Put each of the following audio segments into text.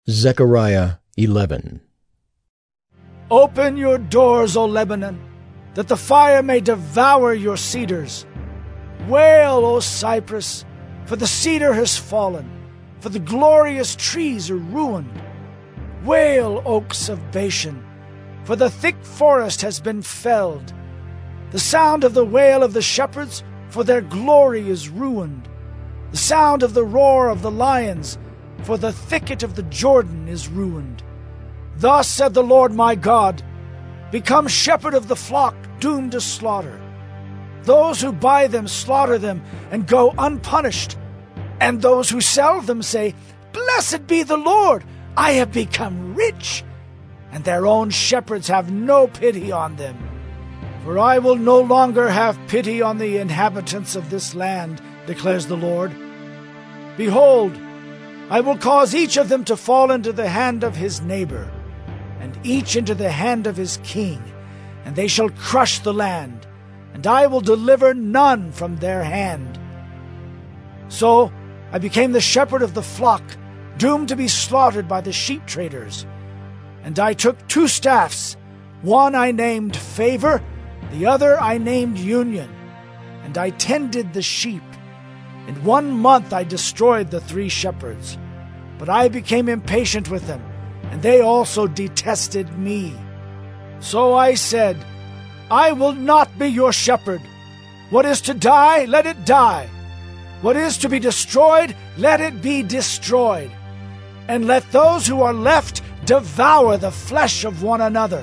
Zechariah 11. Open your doors, O Lebanon, that the fire may devour your cedars. Wail, O Cypress, for the cedar has fallen, for the glorious trees are ruined. Wail, oaks of Bashan, for the thick forest has been felled. The sound of the wail of the shepherds, for their glory is ruined. The sound of the roar of the lions, for the thicket of the Jordan is ruined. Thus said the Lord my God, become shepherd of the flock doomed to slaughter. Those who buy them slaughter them and go unpunished. And those who sell them say, Blessed be the Lord, I have become rich. And their own shepherds have no pity on them. For I will no longer have pity on the inhabitants of this land, declares the Lord. Behold, I will cause each of them to fall into the hand of his neighbor, and each into the hand of his king, and they shall crush the land, and I will deliver none from their hand. So I became the shepherd of the flock, doomed to be slaughtered by the sheep traders. And I took 2 staffs, one I named Favor, the other I named Union, and I tended the sheep. In 1 month I destroyed the 3 shepherds. But I became impatient with them, and they also detested me. So I said, I will not be your shepherd. What is to die, let it die. What is to be destroyed, let it be destroyed. And let those who are left devour the flesh of one another.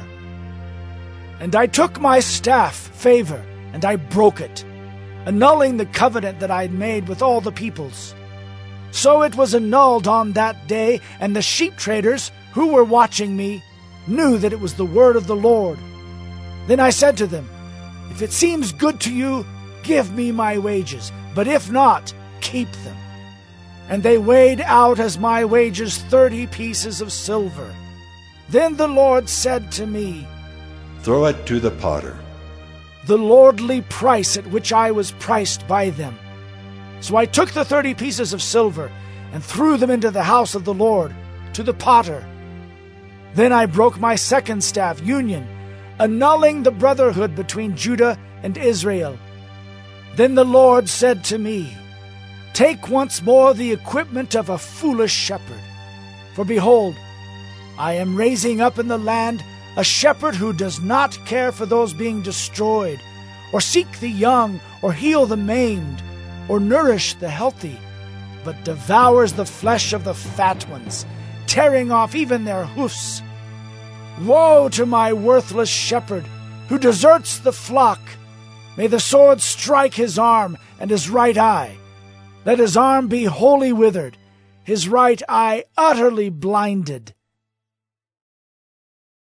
And I took my staff, Favor, and I broke it, annulling the covenant that I had made with all the peoples. So it was annulled on that day, and the sheep traders, who were watching me, knew that it was the word of the Lord. Then I said to them, If it seems good to you, give me my wages, but if not, keep them. And they weighed out as my wages 30 pieces of silver. Then the Lord said to me, Throw it to the potter. The lordly price at which I was priced by them. So I took the 30 pieces of silver and threw them into the house of the Lord, to the potter. Then I broke my second staff, Union, annulling the brotherhood between Judah and Israel. Then the Lord said to me, Take once more the equipment of a foolish shepherd. For behold, I am raising up in the land a shepherd who does not care for those being destroyed, or seek the young, or heal the maimed, or nourish the healthy, but devours the flesh of the fat ones, tearing off even their hoofs. Woe to my worthless shepherd, who deserts the flock! May the sword strike his arm and his right eye. Let his arm be wholly withered, his right eye utterly blinded.